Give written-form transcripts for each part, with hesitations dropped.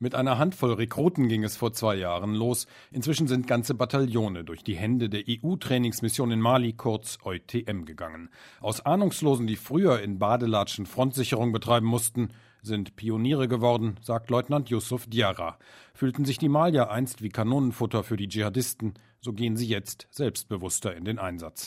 Mit einer Handvoll Rekruten ging es vor 2 Jahren los. Inzwischen sind ganze Bataillone durch die Hände der EU-Trainingsmission in Mali, kurz EUTM, gegangen. Aus Ahnungslosen, die früher in Badelatschen Frontsicherung betreiben mussten, sind Pioniere geworden, sagt Leutnant Youssouf Diarra. Fühlten sich die Malier einst wie Kanonenfutter für die Dschihadisten, so gehen sie jetzt selbstbewusster in den Einsatz.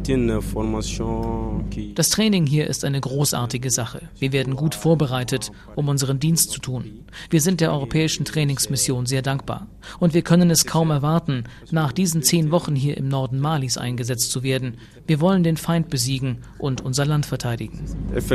Das Training hier ist eine großartige Sache. Wir werden gut vorbereitet, um unseren Dienst zu tun. Wir sind der europäischen Trainingsmission sehr dankbar. Und wir können es kaum erwarten, nach diesen 10 Wochen hier im Norden Malis eingesetzt zu werden. Wir wollen den Feind besiegen und unser Land verteidigen.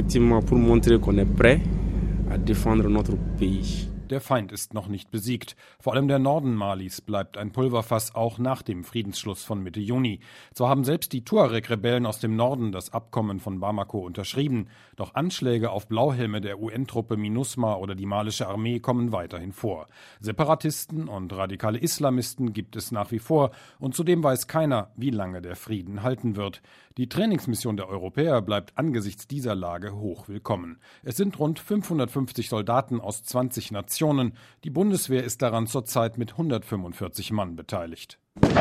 Der Feind ist noch nicht besiegt. Vor allem der Norden Malis bleibt ein Pulverfass, auch nach dem Friedensschluss von Mitte Juni. Zwar haben selbst die Tuareg-Rebellen aus dem Norden das Abkommen von Bamako unterschrieben, doch Anschläge auf Blauhelme der UN-Truppe MINUSMA oder die malische Armee kommen weiterhin vor. Separatisten und radikale Islamisten gibt es nach wie vor und zudem weiß keiner, wie lange der Frieden halten wird. Die Trainingsmission der Europäer bleibt angesichts dieser Lage hoch willkommen. Es sind rund 550 Soldaten aus 20 Nationen. Die Bundeswehr ist daran zurzeit mit 145 Mann beteiligt.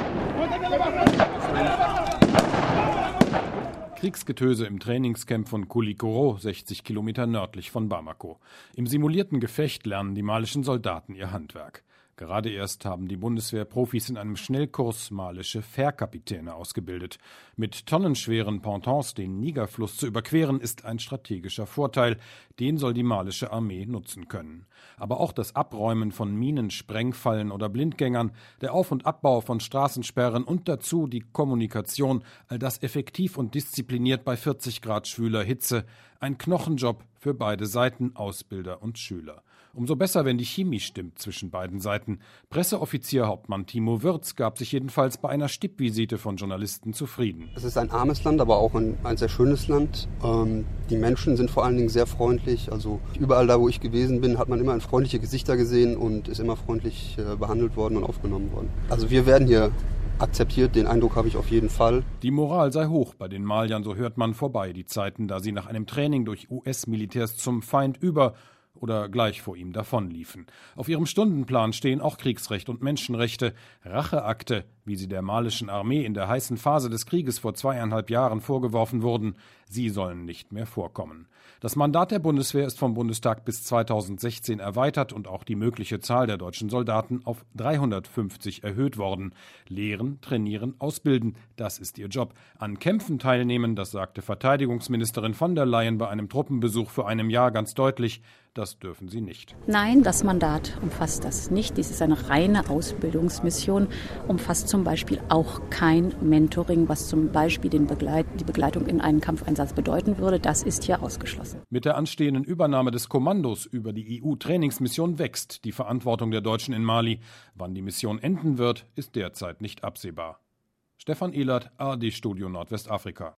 Kriegsgetöse im Trainingscamp von Koulikoro, 60 Kilometer nördlich von Bamako. Im simulierten Gefecht lernen die malischen Soldaten ihr Handwerk. Gerade erst haben die Bundeswehrprofis in einem Schnellkurs malische Fährkapitäne ausgebildet. Mit tonnenschweren Pontons den Nigerfluss zu überqueren, ist ein strategischer Vorteil. Den soll die malische Armee nutzen können. Aber auch das Abräumen von Minen, Sprengfallen oder Blindgängern, der Auf- und Abbau von Straßensperren und dazu die Kommunikation, all das effektiv und diszipliniert bei 40 Grad schwüler Hitze. Ein Knochenjob für beide Seiten, Ausbilder und Schüler. Umso besser, wenn die Chemie stimmt zwischen beiden Seiten. Presseoffizierhauptmann Timo Wirz gab sich jedenfalls bei einer Stippvisite von Journalisten zufrieden. Es ist ein armes Land, aber auch ein sehr schönes Land. Die Menschen sind vor allen Dingen sehr freundlich. Also überall da, wo ich gewesen bin, hat man immer freundliche Gesichter gesehen und ist immer freundlich behandelt worden und aufgenommen worden. Also wir werden hier akzeptiert, den Eindruck habe ich auf jeden Fall. Die Moral sei hoch bei den Maliern, so hört man vorbei die Zeiten, da sie nach einem Training durch US-Militärs zum Feind über oder gleich vor ihm davonliefen. Auf ihrem Stundenplan stehen auch Kriegsrecht und Menschenrechte, Racheakte, wie sie der malischen Armee in der heißen Phase des Krieges vor 2,5 Jahren vorgeworfen wurden. Sie sollen nicht mehr vorkommen. Das Mandat der Bundeswehr ist vom Bundestag bis 2016 erweitert und auch die mögliche Zahl der deutschen Soldaten auf 350 erhöht worden. Lehren, trainieren, ausbilden, das ist ihr Job. An Kämpfen teilnehmen, das sagte Verteidigungsministerin von der Leyen bei einem Truppenbesuch vor einem Jahr ganz deutlich, das dürfen sie nicht. Nein, das Mandat umfasst das nicht. Dies ist eine reine Ausbildungsmission, umfasst zum Beispiel auch kein Mentoring, was zum Beispiel die Begleitung in einen Kampfeinsatz bedeuten würde. Das ist hier ausgeschlossen. Mit der anstehenden Übernahme des Kommandos über die EU-Trainingsmission wächst die Verantwortung der Deutschen in Mali. Wann die Mission enden wird, ist derzeit nicht absehbar. Stefan Ehlert, ARD Studio Nordwestafrika.